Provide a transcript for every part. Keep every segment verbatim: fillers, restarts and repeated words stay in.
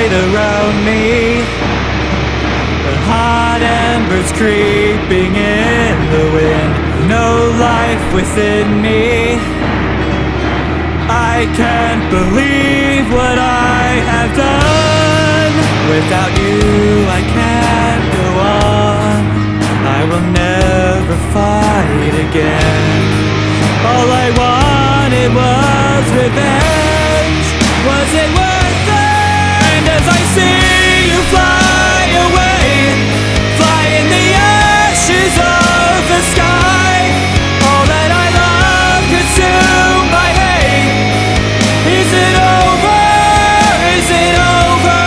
night around me, the hot embers creeping in the wind, no life within me. I can't believe what I have done. Without you I can't go on. I will never fight again. All I wanted was revenge. Was it worth it? And as I see you fly away, fly in the ashes of the sky, all that I love consumed by hate. Is it over? Is it over?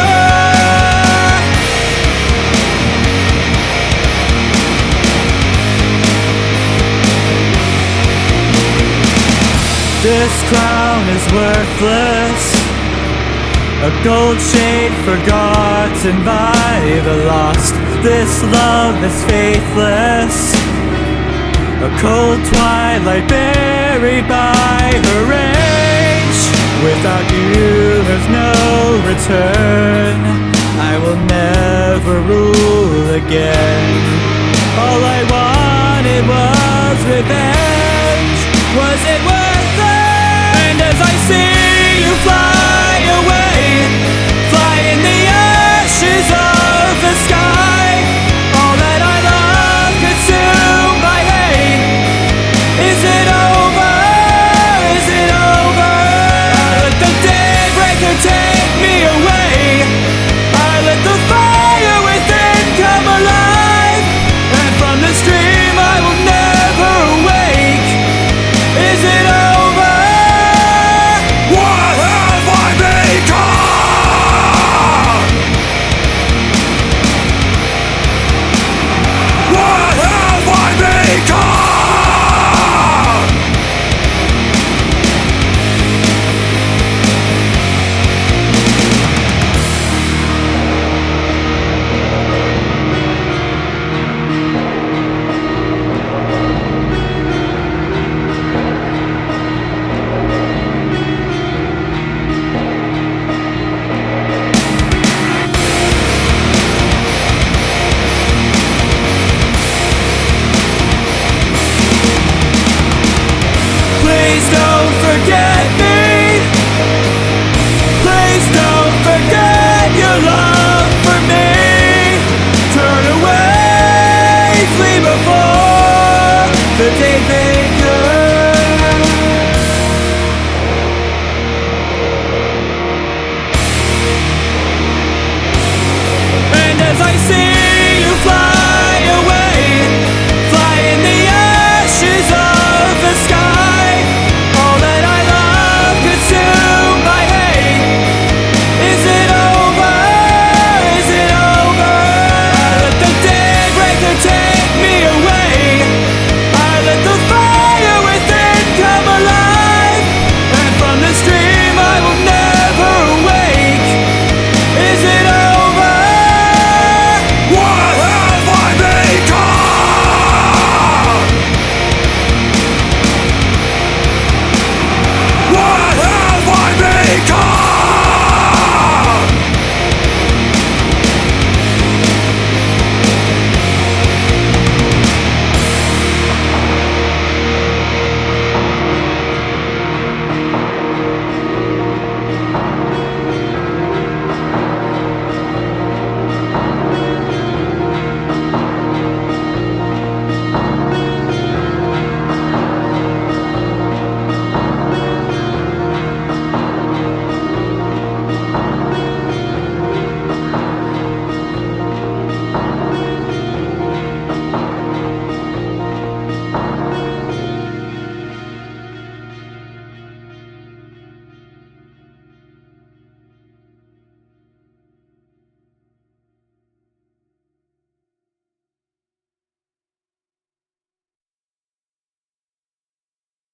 This crown is worthless, a gold shade forgotten by the lost. This love is faithless, a cold twilight buried by her age. Without you there's no return. I will never rule again. All I wanted was revenge. Was it worth it? And as I see you fly away, fly in the ashes of the sky, all that I love consumed by hate. Is it over? Is it over? I let the daybreaker take me away. I let the fire within come alive, and from this dream I will never awake. Is it over? What have I become? What have I become? Please don't forget me. Please don't forget your love for me. Turn away, flee before the day fades.